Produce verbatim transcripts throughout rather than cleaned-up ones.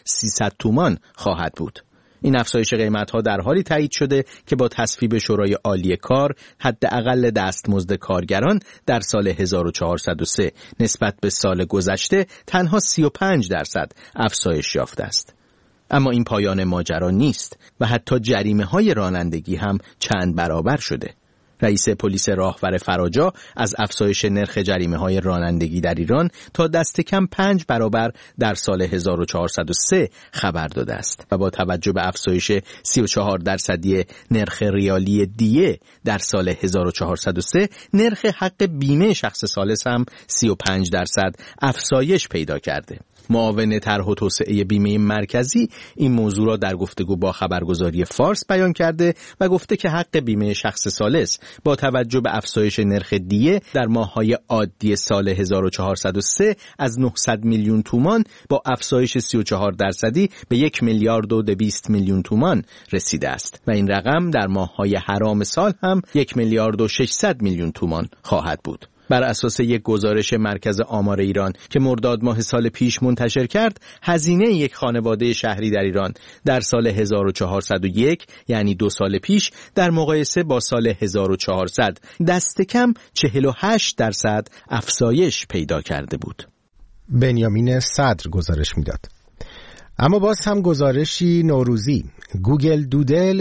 سیصد تومان خواهد بود. این افزایش قیمت‌ها در حالی تایید شده که با تصویب شورای عالی کار حداقل دستمزد کارگران در سال هزار و چهارصد و سه نسبت به سال گذشته تنها سی و پنج درصد افزایش یافته است. اما این پایان ماجرا نیست و حتی جریمه‌های رانندگی هم چند برابر شده. رئیس پلیس راهور فراجا از افزایش نرخ جریمه‌های رانندگی در ایران تا دست کم پنج برابر در سال هزار و چهارصد و سه خبر داده است و با توجه به افزایش سی و چهار درصدی نرخ ریالی دیه در سال هزار و چهارصد و سه، نرخ حق بیمه شخص ثالث هم سی و پنج درصد افزایش پیدا کرده. معاون طرح و توسعه بیمه مرکزی این موضوع را در گفتگو با خبرگزاری فارس بیان کرده و گفته که حق بیمه شخص ثالث با توجه به افزایش نرخ دیه در ماه‌های عادی سال هزار و چهارصد و سه از نهصد میلیون تومان با افزایش سی و چهار درصدی به یک میلیارد و دویست میلیون تومان رسیده است و این رقم در ماه‌های حرام سال هم یک میلیارد و ششصد میلیون تومان خواهد بود. بر اساس یک گزارش مرکز آمار ایران که مرداد ماه سال پیش منتشر کرد، هزینه یک خانواده شهری در ایران در سال هزار و چهارصد و یک یعنی دو سال پیش در مقایسه با سال هزار و چهارصد دست کم چهل و هشت درصد افزایش پیدا کرده بود. بنیامین صدر گزارش میداد. اما باز هم گزارشی نوروزی. گوگل دودل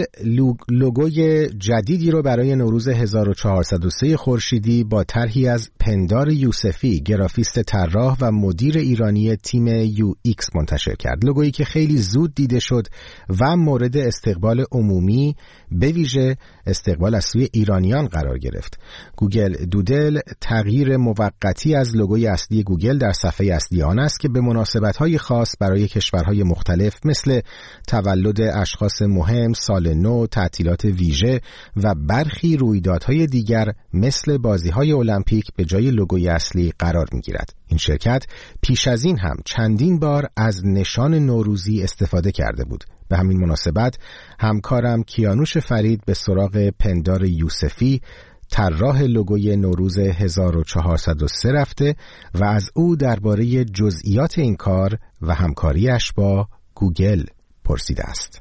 لوگوی جدیدی رو برای نوروز هزار و چهارصد و سه خورشیدی با طرحی از پندار یوسفی، گرافیست طراح و مدیر ایرانی تیم یو ایکس منتشر کرد. لوگویی که خیلی زود دیده شد و مورد استقبال عمومی، به ویژه استقبال از سوی ایرانیان قرار گرفت. گوگل دودل تغییر موقتی از لوگوی اصلی گوگل در صفحه اصلی آن است که به مناسبت‌های خاص برای کشورهای مختلف مثل تولد اشخاص مهم، سال نو، تعطیلات ویژه و برخی رویدادهای دیگر مثل بازی‌های المپیک به جای لوگوی اصلی قرار می‌گیرد. این شرکت پیش از این هم چندین بار از نشان نوروزی استفاده کرده بود. به همین مناسبت همکارم کیانوش فرید به سراغ پندار یوسفی، طراح لوگوی نوروز هزار و چهارصد و سه رفته و از او درباره جزئیات این کار و همکاریش با گوگل پرسیده است.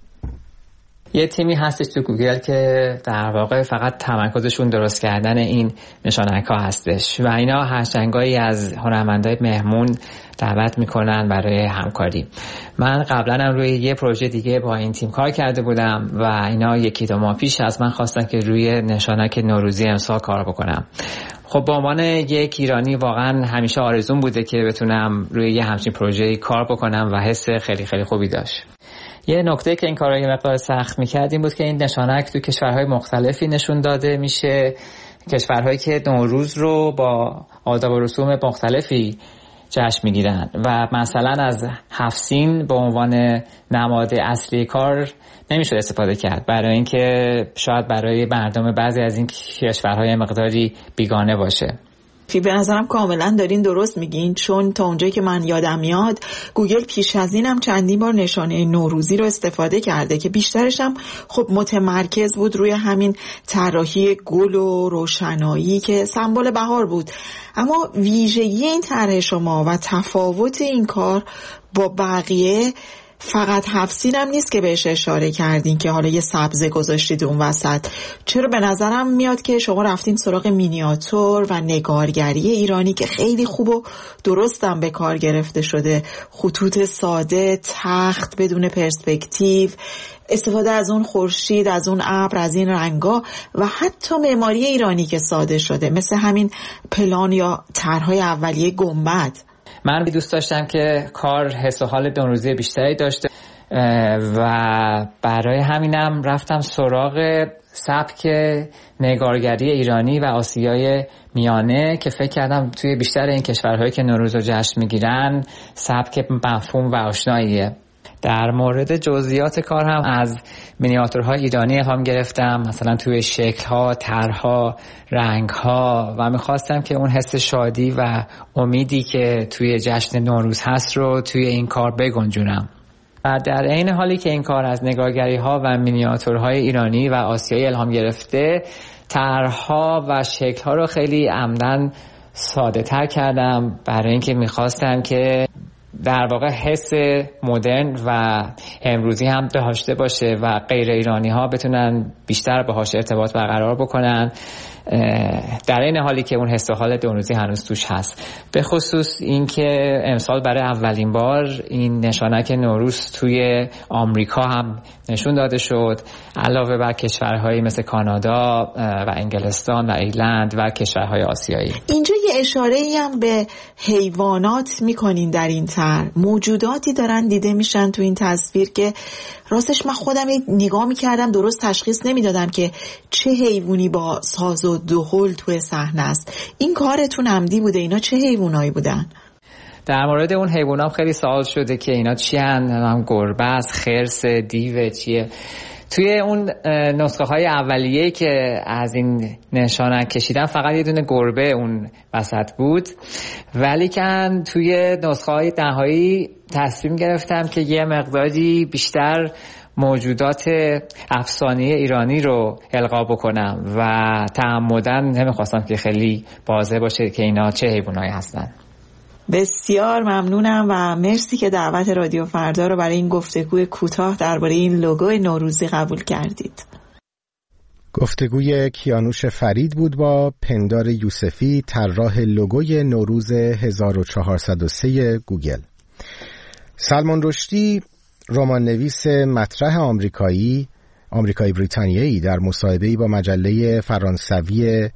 یه تیمی هستش تو گوگل که در واقع فقط تمرکزشون درست کردن این نشانک ها هستش و اینا هرچنگایی از هنرمندای مهمون دعوت میکنن برای همکاری. من قبلا هم روی یه پروژه دیگه با این تیم کار کرده بودم و اینا یکی دو ماه پیش از من خواستن که روی نشانک نوروزی امسال کار بکنم. خب به عنوان یک ایرانی واقعا همیشه آرزوم بوده که بتونم روی یه همچین پروژه‌ای کار بکنم و حس خیلی خیلی خوبی داشت. یه نکته که این کارا یه مقدار سخت می‌کرد این بود که این نشانک تو کشورهای مختلفی نشون داده میشه، کشورهایی که نوروز رو با آداب و رسوم مختلفی جشن میگیرن و مثلا از هفت سین به عنوان نماد اصلی کار نمیشه استفاده کرد، برای اینکه شاید برای مردم بعضی از این کشورهای مقداری بیگانه باشه. به نظرم کاملا دارین درست میگین، چون تا اونجایی که من یادم میاد گوگل پیش از اینم چندین بار نشانه نوروزی رو استفاده کرده که بیشترش هم خب متمرکز بود روی همین طراحی گل و روشنایی که سمبل بهار بود. اما ویژگی این طرح شما و تفاوت این کار با بقیه فقط هفت هم نیست که بهش اشاره کردین که حالا یه سبزه گذاشتید اون وسط. چرا به نظرم میاد که شما رفتین سراغ مینیاتور و نگارگری ایرانی که خیلی خوب و درستم به کار گرفته شده، خطوط ساده، تخت بدون پرسپکتیو، استفاده از اون خورشید، از اون ابر، از این رنگا و حتی معماری ایرانی که ساده شده مثل همین پلان یا طرح‌های اولیه گنبد. من دوست داشتم که کار حس و حال نوروزی بیشتری داشته و برای همینم رفتم سراغ سبک نگارگری ایرانی و آسیای میانه که فکر کردم توی بیشتر این کشورهایی که نوروز رو جشن میگیرن سبک مفهوم و آشناییه. در مورد جزئیات کار هم از مینیاتورهای ایرانی الهام گرفتم، مثلا توی شکل‌ها، طرح‌ها، رنگ‌ها و می‌خواستم که اون حس شادی و امیدی که توی جشن نوروز هست رو توی این کار بگنجونم. و در عین حالی که این کار از نگارگری‌ها و مینیاتورهای ایرانی و آسیایی الهام گرفته، طرح‌ها و شکل‌ها رو خیلی عمدن ساده‌تر کردم برای اینکه می‌خواستم که در واقع حس مدرن و امروزی هم داشته باشه و غیر ایرانی ها بتونن بیشتر باهاش ارتباط برقرار بکنن، در این حالی که اون حس و حال نوروزی هنوز توش هست. به خصوص اینکه امسال برای اولین بار این نشانک نوروز توی آمریکا هم نشون داده شد، علاوه بر کشورهایی مثل کانادا و انگلستان و ایرلند و کشورهای آسیایی. اینجا یه اشاره‌ای هم به حیوانات میکنین در این طرح. موجوداتی دارن دیده میشن تو این تصویر که راستش من خودم نگاه میکردم درست تشخیص نمیدادم که چه حیوانی با ساز و دهل توی صحنه است. این کارتون عمدی بوده؟ اینا چه حیوانایی بودن؟ در مورد اون حیوانات خیلی سوال شده که اینا چی هستن؟ گربه است، خرس، دیو، چیه؟ توی اون نسخه های اولیه که از این نشانک کشیدن فقط یه دونه گربه اون وسط بود، ولی که توی نسخه های نهایی تصمیم گرفتم که یه مقداری بیشتر موجودات افسانه‌ای ایرانی رو القا بکنم و تعمداً نمیخواستم که خیلی واضح باشه که اینا چه حیوانایی هستن. بسیار ممنونم و مرسی که دعوت رادیو فردا رو برای این گفتگوی کوتاه درباره این لوگوی نوروزی قبول کردید. گفتگوی کیانوش فرید بود با پندار یوسفی، طراح لوگوی نوروز هزار و چهارصد و سه گوگل. سلمان رشدی، رمان نویس مطرح آمریکایی آمریکایی بریتانیایی، در مصاحبه‌ای با مجله فرانسوی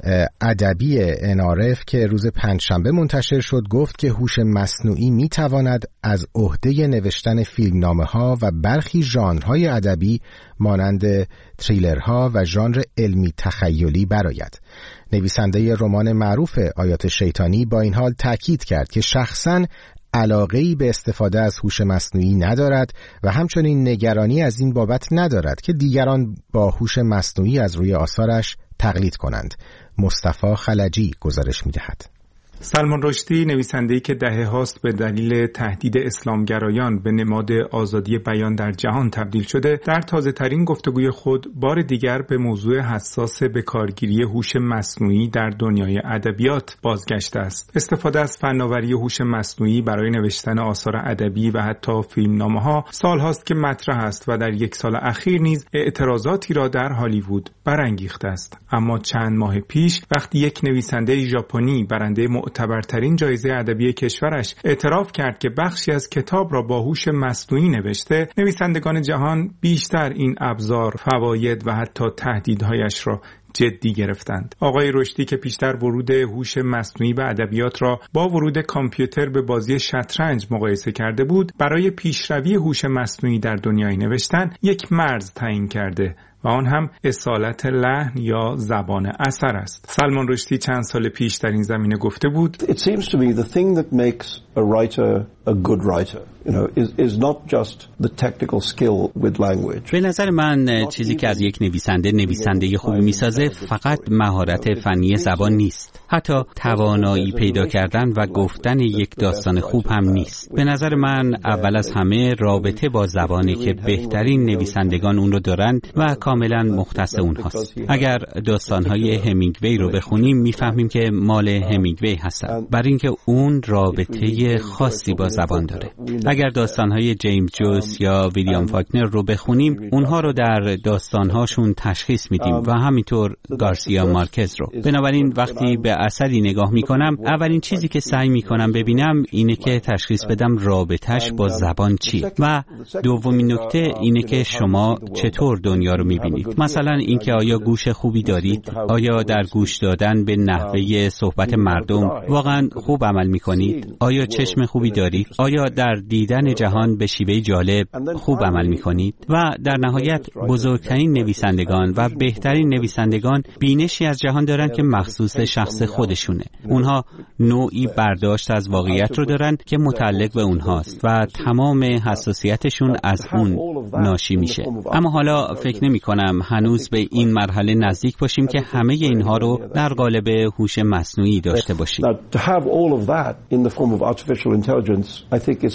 ادبی ان آر اف که روز پنجشنبه منتشر شد گفت که هوش مصنوعی میتواند از عهده نوشتن فیلمنامه‌ها و برخی ژانرهای ادبی مانند تریلرها و ژانر علمی تخیلی برآید. نویسنده رمان معروف آیات شیطانی با این حال تاکید کرد که شخصاً علاقه‌ای به استفاده از هوش مصنوعی ندارد و همچنین نگرانی از این بابت ندارد که دیگران با هوش مصنوعی از روی آثارش تقلید کنند. مصطفی خلجی گزارش می‌دهد. سلمان رشدی، نویسنده‌ای که دهه هاست به دلیل تهدید اسلامگرایان به نماد آزادی بیان در جهان تبدیل شده، در تازه‌ترین گفتگوی خود بار دیگر به موضوع حساس بکارگیری هوش مصنوعی در دنیای ادبیات بازگشته است. استفاده از فناوری هوش مصنوعی برای نوشتن آثار ادبی و حتی فیلمنامه‌ها سال‌هاست که مطرح است و در یک سال اخیر نیز اعتراضاتی را در هالیوود برانگیخته است. اما چند ماه پیش وقتی یک نویسنده ژاپنی برنده معتبرترین جایزه ادبی کشورش اعتراف کرد که بخشی از کتاب را با هوش مصنوعی نوشته، نویسندگان جهان بیشتر این ابزار، فواید و حتی تهدیدهایش را جدی گرفتند. آقای رشدی که پیشتر ورود هوش مصنوعی به ادبیات را با ورود کامپیوتر به بازی شطرنج مقایسه کرده بود، برای پیشروی هوش مصنوعی در دنیای نوشتن یک مرز تعیین کرده و آن هم اصالت لحن یا زبان اثر است. سلمان رشدی چند سال پیش در این زمینه گفته بود: It seems to me the thing that makes a writer a good writer, you know, is is not just the technical skill with language. به نظر من چیزی که از یک نویسنده نویسنده خوبی میسازه فقط مهارت فنی زبان نیست. حتی توانایی پیدا کردن و گفتن یک داستان خوب هم نیست. به نظر من اول از همه رابطه با زبانی که بهترین نویسندگان اون رو دارن و کاملا مختص اونهاست. اگر داستان‌های همینگوی رو بخونیم میفهمیم که مال همینگوی هستن، برای اینکه اون رابطه خاصی با زبان داره. اگر داستان‌های جیمز جویس یا ویلیام فاکنر رو بخونیم، اونها رو در داستان‌هاشون تشخیص میدیم و همینطور گارسیا مارکز رو. بنابراین وقتی به اثری نگاه میکنم، اولین چیزی که سعی میکنم ببینم اینه که تشخیص بدم رابطش با زبان چیه و دومین نکته اینه که شما چطور دنیا رو میبینید. مثلا اینکه آیا گوش خوبی دارید؟ آیا در گوش دادن به نحوه صحبت مردم واقعا خوب عمل میکنید؟ آیا چشم خوبی دارید؟ آیا در دیدن جهان به شیوه جالب خوب عمل میکنید؟ و در نهایت بزرگترین نویسندگان و بهترین نویسندگان بینشی از جهان دارن که مخصوص شخص خودشونه. اونها نوعی برداشت از واقعیت رو دارن که متعلق به اونهاست و تمام حساسیتشون از اون ناشی میشه. اما حالا فکر نمی کنم هنوز به این مرحله نزدیک باشیم که همه اینها رو در قالب هوش مصنوعی داشته باشیم.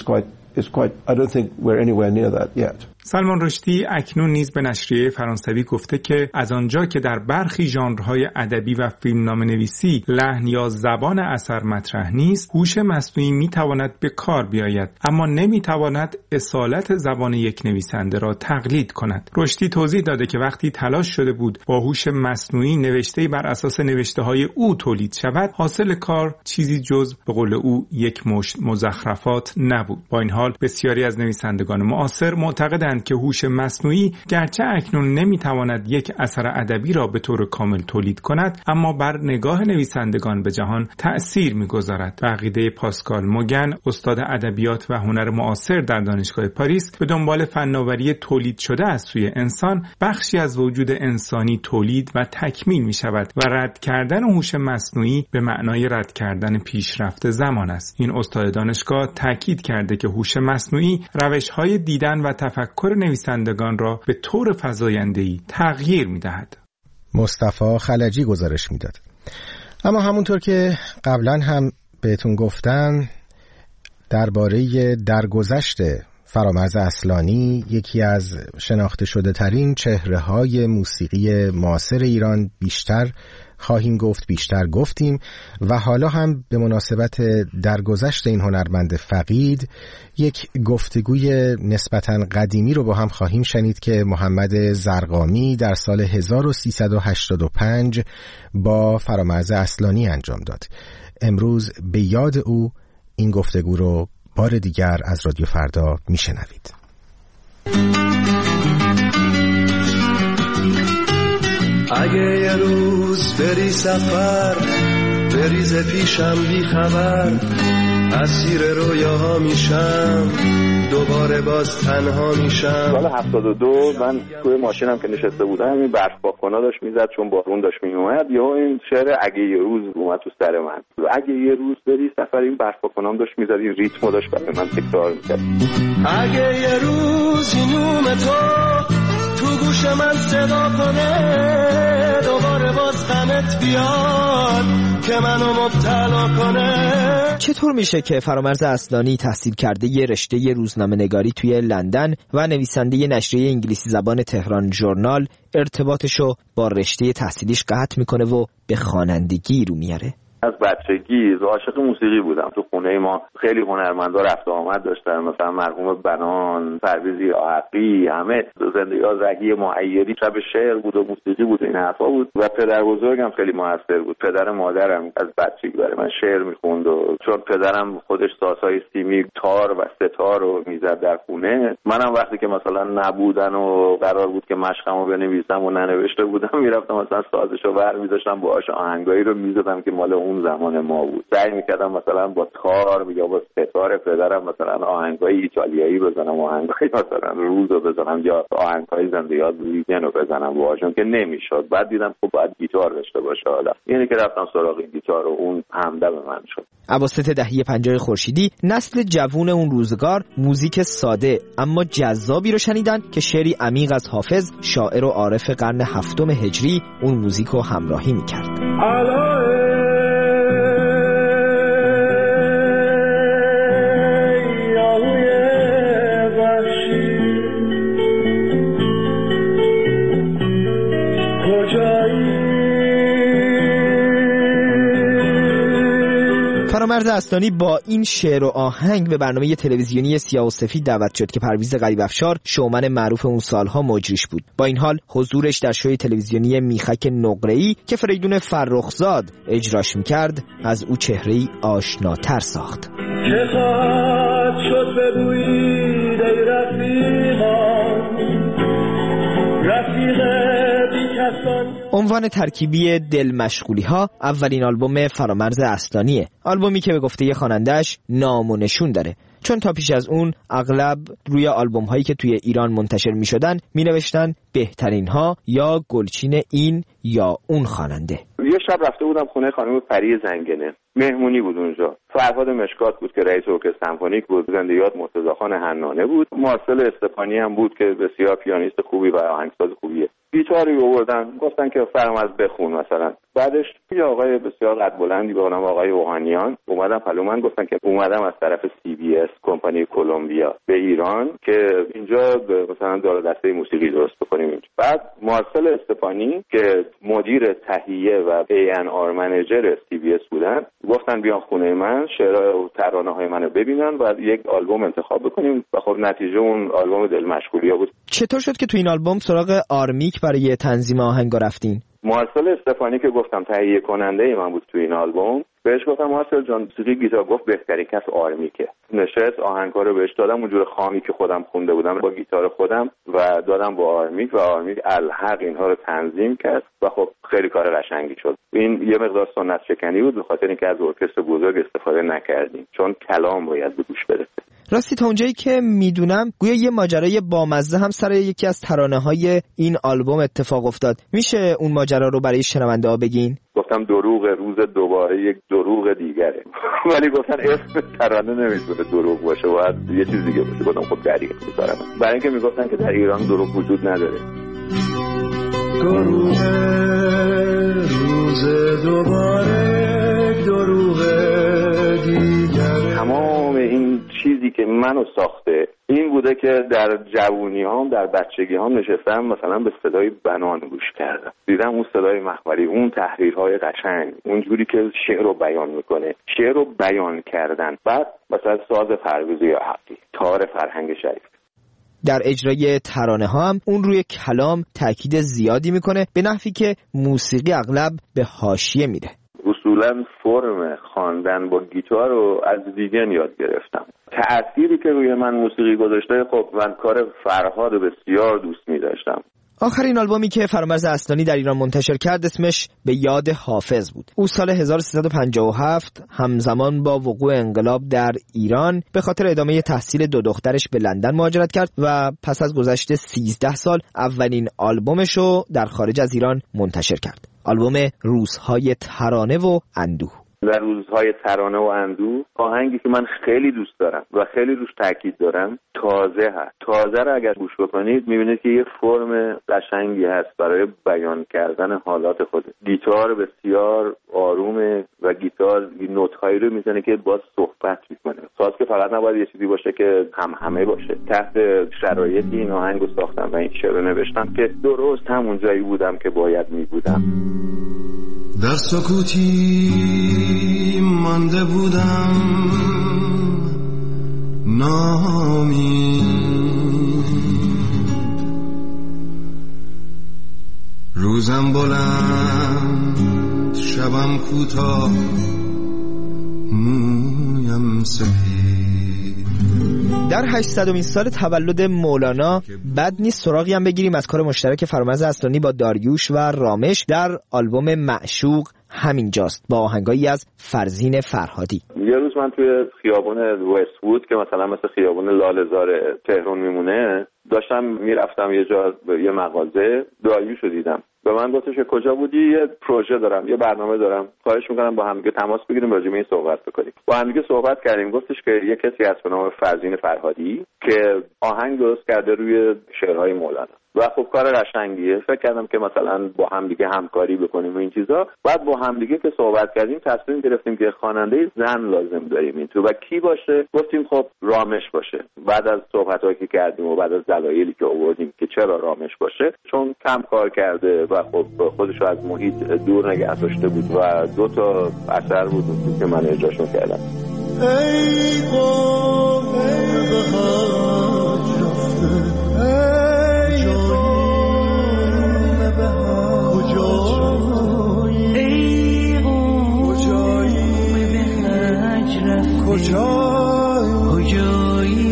is quite, I don't think we're anywhere near that yet. سلمان رشدی اکنون نیز به نشریه فرانسوی گفته که از آنجا که در برخی ژانرهای ادبی و فیلمنامه‌نویسی لحن یا زبان اثر مطرح نیست، هوش مصنوعی میتواند به کار بیاید، اما نمیتواند اصالت زبان یک نویسنده را تقلید کند. رشدی توضیح داده که وقتی تلاش شده بود با هوش مصنوعی نوشته‌ای بر اساس نوشته‌های او تولید شود، حاصل کار چیزی جز به قول او یک مشت مزخرفات نبود. با این حال بسیاری از نویسندگان معاصر معتقدند که هوش مصنوعی گرچه اکنون نمیتواند یک اثر ادبی را به طور کامل تولید کند، اما بر نگاه نویسندگان به جهان تأثیر می‌گذارد. به عقیده پاسکال موگن، استاد ادبیات و هنر معاصر در دانشگاه پاریس، به دنبال فناوری تولید شده از سوی انسان، بخشی از وجود انسانی تولید و تکمیل می‌شود و رد کردن هوش مصنوعی به معنای رد کردن پیشرفت زمان است. این استاد دانشگاه تاکید کرده که هوش مصنوعی روش‌های دیدن و تفکر نویسندگان را به طور فزاینده‌ای تغییر می‌دهد. مصطفی خلجی گزارش می‌داد. اما همونطور که قبلا هم بهتون گفتم، درباره درگذشت فرامرز اصلانی، یکی از شناخته شده ترین چهره های موسیقی معاصر ایران، بیشتر خواهیم گفت، بیشتر گفتیم و حالا هم به مناسبت درگذشت این هنرمند فقید یک گفتگوی نسبتاً قدیمی رو با هم خواهیم شنید که محمد زرقامی در سال هزار و سیصد و هشتاد و پنج با فرامرز اصلانی انجام داد. امروز به یاد او این گفتگو رو بار دیگر از رادیو فردا میشنوید. اگه یه روز بری سفر بریز پیشم بی خبر، اسیر رویاها میشم دوباره باز تنها میشم. سال هفتاد و دو من توی ماشینم که نشسته بودم این برف پاک‌کنا داشت میزد چون بارون داشت میومد، یا این شعر اگه یه روز اومد تو سر من، اگه یه روز بری سفر، این برف پاک‌کنام داشت میزد، این ریتمو داشت برای من تکرار میکرد. اگه یه روز این نوم تو تو گوش من صدا کنه، دوباره باز غمت بیاد که منو مبتلا کنه. چطور میشه که فرامرز اصلانی تحصیل کرده یه رشته ی روزنامه نگاری توی لندن و نویسنده نشریه انگلیسی زبان تهران ژورنال ارتباطشو با رشته تحصیلیش قطع میکنه و به خوانندگی رو میاره؟ از بچگی عاشق موسیقی بودم. تو خونه ما خیلی هنرمندا رفت و آمد داشتن، مثلا مرحوم بنان، پرویز آحقی، همه زندگی رگی معیری، شب شعر بود و موسیقی بود، این حرفا بود. و پدر بزرگم خیلی موثر بود. پدر مادرم از بچگی برای من شعر میخوند و چون پدرم خودش سازهای سیمی، تار و ستار رو میزد در خونه، منم وقتی که مثلا نبودن و قرار بود که مشقمو بنویسم و ننوشته بودم، میرفتم مثلا سازشو برمی‌داشتم، باهاش آهنگایی رو میزدم که مال اون زمان ما بود. سعی میکردم مثلا با تار یا با ستار پدرم مثلا آهنگای ایتالیایی بزنم، آهنگای مثلا روز رو بزنم یا آهنگای زنده یاد ویژن رو بزنم باهاشون که نمیشد. بعد دیدم خب باید گیتار داشته باشه حالا. یعنی که رفتم سراغ گیتار و اون همدم من شد. اواسط دهه پنجاه خورشیدی نسل جوون اون روزگار موزیک ساده اما جذابی رو شنیدن که شعری عمیق از حافظ، شاعر و عارف قرن هفتم هجری، اون موزیک رو همراهی میکرد. فرامرز اصلانی با این شعر و آهنگ به برنامه تلویزیونی سیاه و سفید دعوت شد که پرویز غریب‌افشار، شومن معروف اون سالها، مجریش بود. با این حال حضورش در شوی تلویزیونی میخک نقره‌ای که فریدون فرخزاد اجراش میکرد از او چهره‌ای آشناتر ساخت. که خواهد شد بگویید ای رفیقان، رفیق بی کسان. عنوان ترکیبی دل مشغولی ها اولین آلبوم فرامرز اصلانیه، آلبومی که به گفته خواننده‌اش نام و نشون داره، چون تا پیش از اون اغلب روی آلبوم هایی که توی ایران منتشر می شدن می نوشتن بهترین ها یا گلچین این یا اون خواننده. یه شب رفته بودم خونه خانم پری زنگنه، مهمونی بود اونجا. فرهاد مشکات بود که رئیس ارکستر سمفونیک بود، زنده یاد مرتضی خان حنانه بود، مارسل استفانی هم بود که بسیار پیانیست خوبی و آهنگساز خوبیه. گیتاری آوردن، گفتن که فرامرز بخون مثلا. بعدش یه آقای بسیار قد بلندی به نام آقای اوهانیان اومدن پلو من، گفتن که اومدم از طرف سی بی اس کمپانی کلمبیا به ایران که اینجا مثلا دار دسته موسیقی درست بکنیم اینجا. بعد مارسل استفانی که مدیر تهیه و ای ان آر منیجر سی بی اس بودن گفتن بیان خونه من شعرها و ترانه‌های منو ببینن و یک آلبوم انتخاب بکنیم و خب نتیجه اون آلبوم دل مشغولیا بود. چطور شد که تو این آلبوم سراغ آرمیک برای تنظیم آهنگا رفتین؟ مارسل استفانی که گفتم تهیه کننده من بود تو این آلبوم، بهش گفتم مارسل جان موسیقی گیتار، گفت بهترین کس آرمیکه. نشست آهنگا رو بهش دادم اونجور خامی که خودم خونده بودم با گیتار خودم و دادم با آرمیک و آرمیک الحق اینها رو تنظیم کرد و خب خیلی کار قشنگی شد. این یه مقدار سنت شکنی بود به خاطر اینکه از ارکستر بزرگ استفاده نکردیم چون کلام باید به گوش برسه. راستی تا اونجایی که میدونم گویا یه ماجرای بامزه هم سر یکی از ترانه‌های این آلبوم اتفاق افتاد. میشه اون ماجرا رو برای شنونده‌ها بگین؟ گفتم دروغ روز دوباره یک دروغ دیگره ولی گفتن اسم ترانه نمیتونه دروغ باشه، باید یه چیز دیگه باشه. گفتم خب دریغ میذارم برای اینکه میگفتن که در ایران دروغ وجود نداره. دروغ روز دوباره دروغ دیگره. تمام این چیزی که منو ساخته این بوده که در جوونی هام در بچگی هام نشستم مثلا به صدای بنان گوش کردم، دیدم اون صدای مخمری، اون تحریرهای قشنگ، اون جوری که شعر رو بیان میکنه، شعر رو بیان کردن. بعد مثلا ساز پرویز یا حقی، تار فرهنگ شریف. در اجرای ترانه ها هم اون روی کلام تاکید زیادی میکنه به نحوی که موسیقی اغلب به حاشیه میره. اصولا فرم خواندن با گیتار رو از ویگن یاد گرفتم. تأثیری که روی من موسیقی گذاشته، خب من کار فرهاد بسیار دوست می داشتم. آخرین آلبومی که فرامرز اصلانی در ایران منتشر کرد اسمش به یاد حافظ بود. او سال هزار و سیصد و پنجاه و هفت همزمان با وقوع انقلاب در ایران به خاطر ادامه تحصیل دو دخترش به لندن مهاجرت کرد و پس از گذشت سیزده سال اولین آلبومش رو در خارج از ایران منتشر کرد. آلبوم روزهای ترانه و اندوه. در روزهای ترانه و اندوه آهنگی که من خیلی دوست دارم و خیلی روش تاکید دارم تازه هست. تازه رو اگر گوش بکنید میبینید که یه فرم قشنگی هست برای بیان کردن حالات خود. گیتار بسیار آرومه و گیتار نوت‌هایی رو میزنه که باز صحبت میکنه. ساز که فقط نباید یه چیزی باشه که هم همه باشه. تحت شرایطی این آهنگ رو ساختم و این شعر رو نوشتم که درست همون جایی بودم که باید میبودم. در سکوتی مانده بودم نامی، روزم بلند شبم کوتاه مویم سفید. در هشتصدمین سال تولد مولانا بد نیست سراغی هم بگیریم از کار مشترک فرامرز اصلانی با داریوش و رامش در آلبوم معشوق همینجاست با آهنگایی از فرزین فرهادی. یه روز من توی خیابون وست وود که مثلا مثل خیابون لاله‌زار تهران میمونه داشتم میرفتم یه جا یه مغازه، داریوشو دیدم. به من گفتش که کجا بودی؟ یه پروژه دارم، یه برنامه دارم، خواهش میکنم با هم دیگه تماس بگیریم راجع به این صحبت بکنیم. با هم دیگه صحبت کردیم. گفتش که یه کسی هست به نام فرزین فرهادی که آهنگ درست کرده روی شعرهای مولانا و خب کار قشنگیه. فکر کردم که مثلا با هم دیگه همکاری بکنیم و این چیزا. بعد با هم دیگه که صحبت کردیم تصمیم گرفتیم که خواننده زن لازم داریم این تو و کی باشه؟ گفتیم خب رامش باشه. بعد از صحبتایی که کردیم و بعد از دلایلی که آوردیم که چرا رامش باشه، چون کم کار کرده و خب خودشو از محیط دور نگه داشته بود و دو تا اثر بود که من اجراشون کردم. ای قوم بهاج رفته، ای قوم بهاج کجایی، ای قوم بهاج رفته کجایی،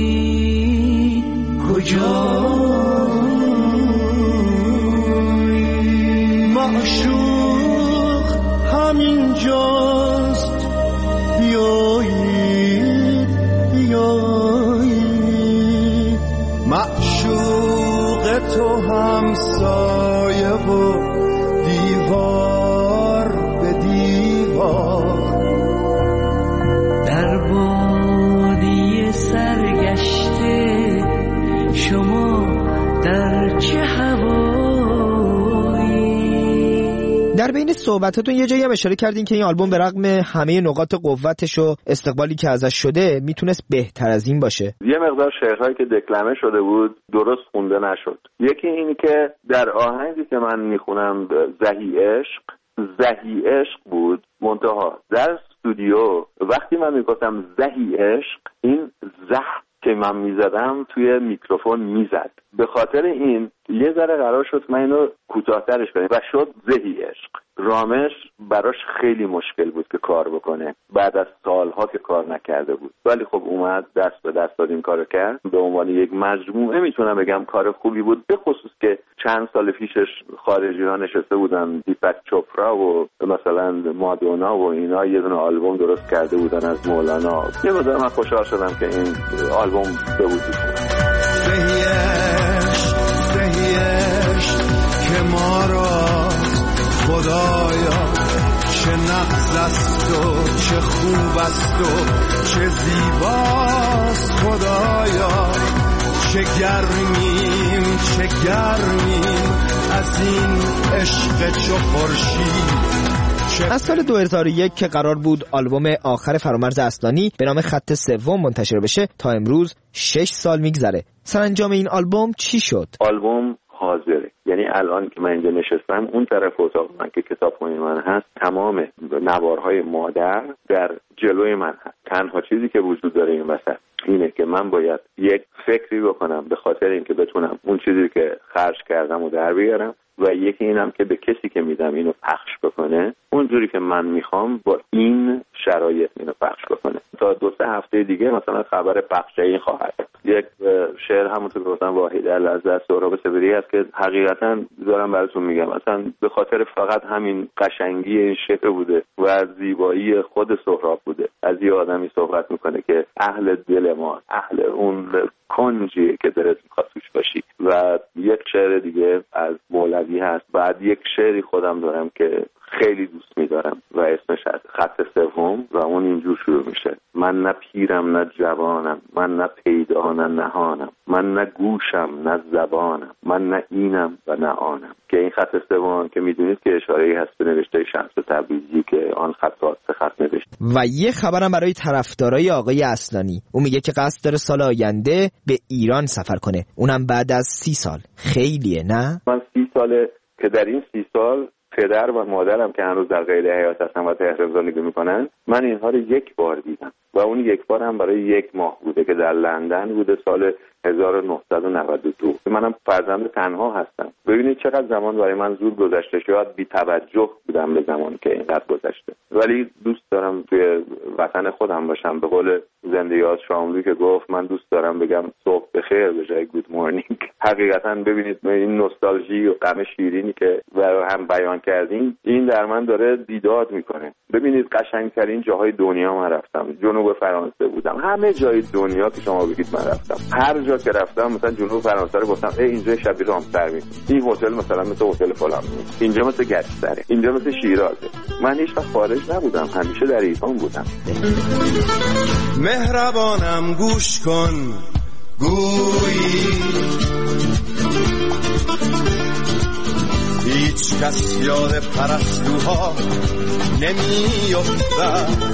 کجایی کجایی. معشوق همینجاست، بیایید بیایید. معشوق تو همسایه و دیوار به دیوار. در بادیه سرگشته شما در چه هوایی. در در بین صحبتاتون یه جایی هم اشاره کردین که این آلبوم به رغم همه نقاط قوتش و استقبالی که ازش شده میتونست بهتر از این باشه. یه مقدار شعرهایی که دکلمه شده بود درست خونده نشد. یکی این که در آهنگی که من میخونم زهی عشق، زهی عشق بود، منتها در استودیو وقتی من میگفتم زهی عشق، این زه که من میزدم توی میکروفون میزد. به خاطر این یه ذره قرار شد من اینو کوتاه‌ترش کنم و شد زهی عشق. رامش براش خیلی مشکل بود که کار بکنه بعد از سالها که کار نکرده بود، ولی خب اومد دست به دست داد این کارو کرد. به عنوان یک مجموعه میتونم بگم کار خوبی بود، به خصوص که چند سال پیشش خارجی ها نشسته بودن، دیپک چوپرا و مثلا مادونا و اینا یه دونه آلبوم درست کرده بودن از مولانا. یه مقدار من خوشحال شدم که این آلبوم به وجود اومد. که ما را خدایا چه نغز است و چه خوب است و چه زیباست خدایا، چه گرمیم چه گرمیم از این عشق چو خورشید. از سال دو هزار و یک که قرار بود آلبوم آخر فرامرز اصلانی به نام خط سوم منتشر بشه تا امروز شش سال میگذره. سرانجام این آلبوم چی شد؟ آلبوم حاضره، یعنی الان که من اینجا نشستم اون طرف اتاق من که کتابخونه من هست تمام نوارهای مادر در جلوی من هست. تنها چیزی که وجود داره این وسط اینه که من باید یک فکری بکنم به خاطر اینکه بتونم اون چیزی که خرج کردم و در بیارم و یکی اینم که به کسی که میدم اینو پخش بکنه اونجوری که من میخوام با این شرایط اینو پخش بکنه. تا دو سه هفته دیگه مثلا خبر پخش این خواهد. یک شعر همونطور که گفتم واحده لذت سهراب صبری است که حقیقتا دارم براتون میگم اصلا به خاطر فقط همین قشنگی این شعر بوده و زیبایی خود سهراب بوده. از یه آدمی صحبت میکنه که اهل دل ما، اهل اون کنجیه که دلت میخواد توش باشی. و یک شعر دیگه از مولوی هست. بعد یک شعری خودم دارم که خیلی دوست میدارم و اسمش از خط سوم و اون اینجور شروع میشه: من نه پیرم نه جوانم، من نه پیدا نه نهانم، من نه گوشم نه زبانم، من نه اینم و نه آنم. که این خط سوم که میدونید که اشاره‌ای هست به نوشته شمس تبریزی که آن خط سه خط نوشته. و یه خبرم برای طرفدارای آقای اصلانی، اون میگه که قصد داره سال آینده به ایران سفر کنه، اونم بعد از سی سال. خیلیه نه؟ من سی ساله که در این سی سال پدر و مادرم که هنوز در قید حیات هستن و تهران زندگی میکنن، من اینها رو یک بار دیدم و اون یک بار هم برای یک ماه بوده که در لندن بوده سال هزار و نهصد و نود و دو. منم فرزند تنها هستم. ببینید چقدر زمان برای من زود گذشته. شاید بی توجه بودم به زمان که اینقدر گذشته، ولی دوست دارم توی وطن خودم باشم. به قول زنده‌یاد شاملو که گفت من دوست دارم بگم صبح بخیر به جای گود مورنینگ. حقیقتا ببینید این نوستالژی و غم شیرینی که برای هم بیان کردیم این در من داره بیداد میکنه. ببینید قشنگترین جاهای دنیا من رفتم. جنوب فرانسه بودم، همه جای دنیا که شما بگید من رفتم. هر جا که رفتم مثلا جنوب فرانسه رو گفتم ای اینجا شبیه رامسر، این هتل مثلا مثل هتل فلان، اینجا مثل گچسره، اینجا مثل شیرازه. من هیچ وقت خارج نبودم، همیشه در ایران بودم. مهربانم گوش کن گویی هیچ کس یاد پرستوها نمی‌افتد.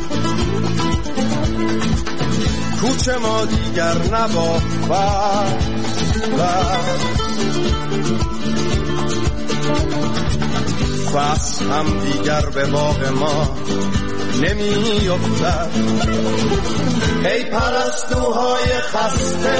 کوچه ما دیگر نبافد فصل هم دیگر به باغ ما نمی افتد. ای پرستوهای خسته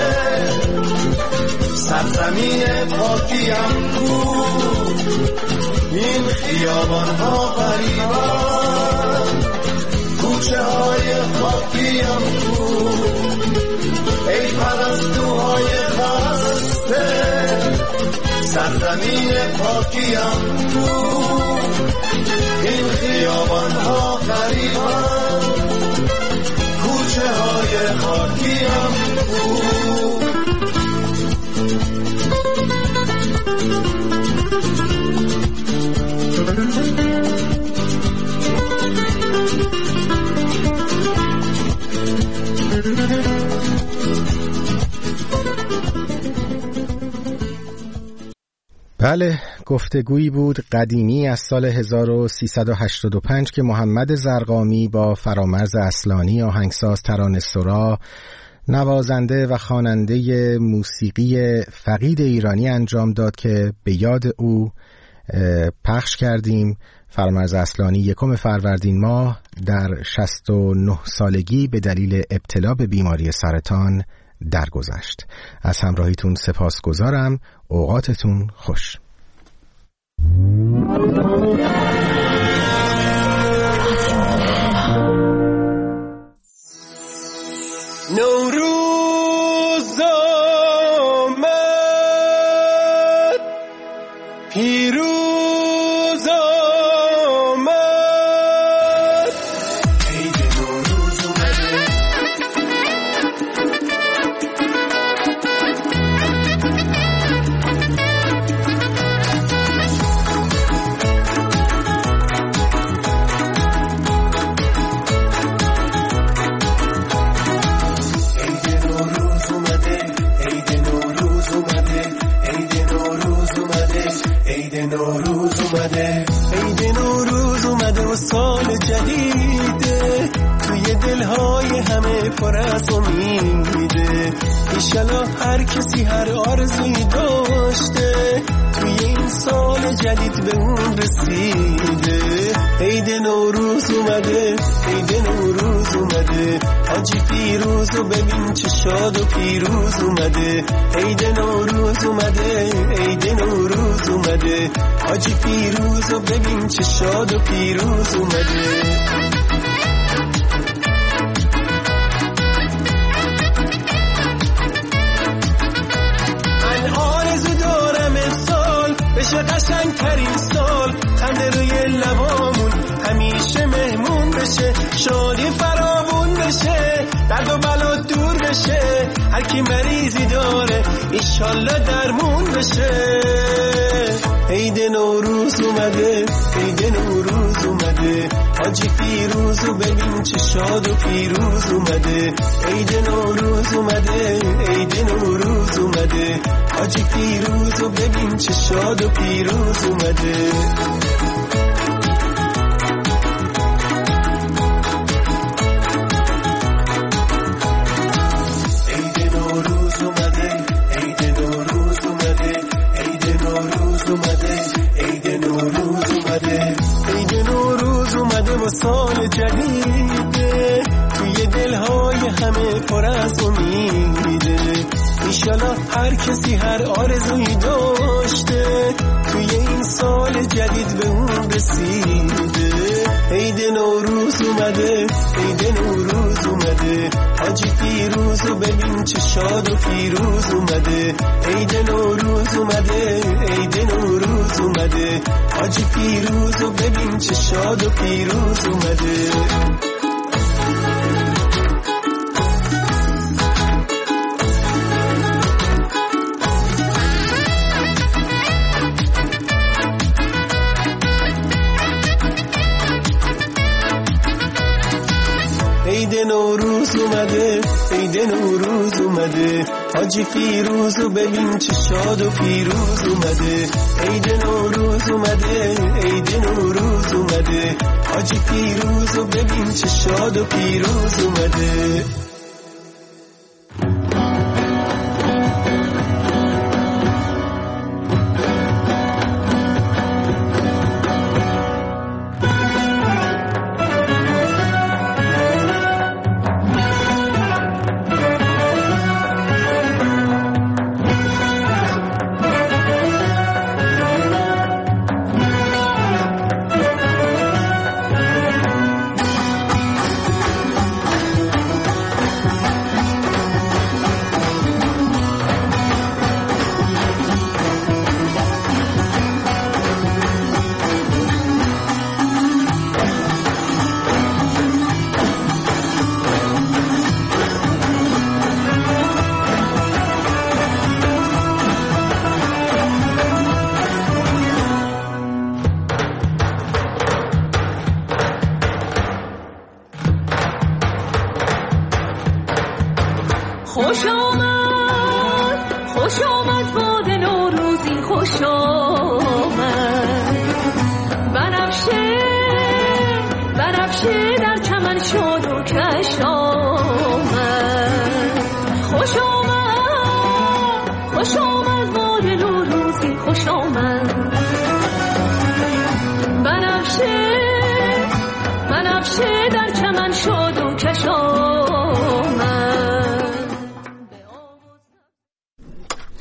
سرزمین پاکیم کو، این خیابان ها غریبان کوچه های خاکیم کو. ای پرستوهای خسته سرزمین پاکیم کو، این خیابان ها غریبان کوچه های خاکیم کو. بله، گفتگویی بود قدیمی از سال هزار و سیصد و هشتاد و پنج که محمد زرقامی با فرامرز اصلانی، آهنگساز، ترانه‌سرا، نوازنده و خواننده موسیقی فقید ایرانی انجام داد که به یاد او پخش کردیم. فرامرز اصلانی یکم فروردین ماه در شصت و نه سالگی به دلیل ابتلا به بیماری سرطان درگذشت. از همراهیتون سپاسگزارم. اوقاتتون خوش. نوروز آمد، پیروز آمد، عید نوروز اومده. نوروز اومده، عید نوروز اومده و سال جدیده، توی دلهای همه پر از امیده. ایشالا هر کسی هر آرزویی داشته توی این سال جدید به اون رسیده. عید نوروز اومده، عید نوروز اومده، حاجی پیروز و ببین چه شاد و پیروز اومده. عید نوروز اومده، عید نوروز اومده، حاجی پیروز و ببین چه شاد و پیروز اومده. من آرزو دارم امسال بشه قشنگترین سال، خنده روی لبامون همیشه مهمون بشه، شادی فراوون بشه، درد و بلا دور بشه، هر کی مریضی داره ایشالله درمون بشه. عید نوروز اومده، عید نوروز اومده، حاجی پیروز و ببین چه شاد و پیروز اومده. عید نوروز اومده، عید نوروز اومده، حاجی پیروز و ببین چه شاد و پیروز اومده. سال جدیده توی دلهای همه پر از امیده. ایشالا هر کسی هر آرزویی داشته توی این سال جدید به اون رسیده. عید نوروز اومده، عید نوروز اومده، حاجی پیروز و ببین چه شاد و پیروز اومده. عید نوروز اومده، عید نوروز اومده، حاجی پیروز و ببین چه شاد و پیروز اومده. عید نوروز اومده، عید نوروز اومده، حاجی پیروز و ببین چه شاد و پیروز اومده. عید نوروز اومده، عید نوروز اومده، حاجی پیروز و ببین چه شاد و پیروز اومده. خوش آمد، خوش آمد باد نوروزی، خوش شد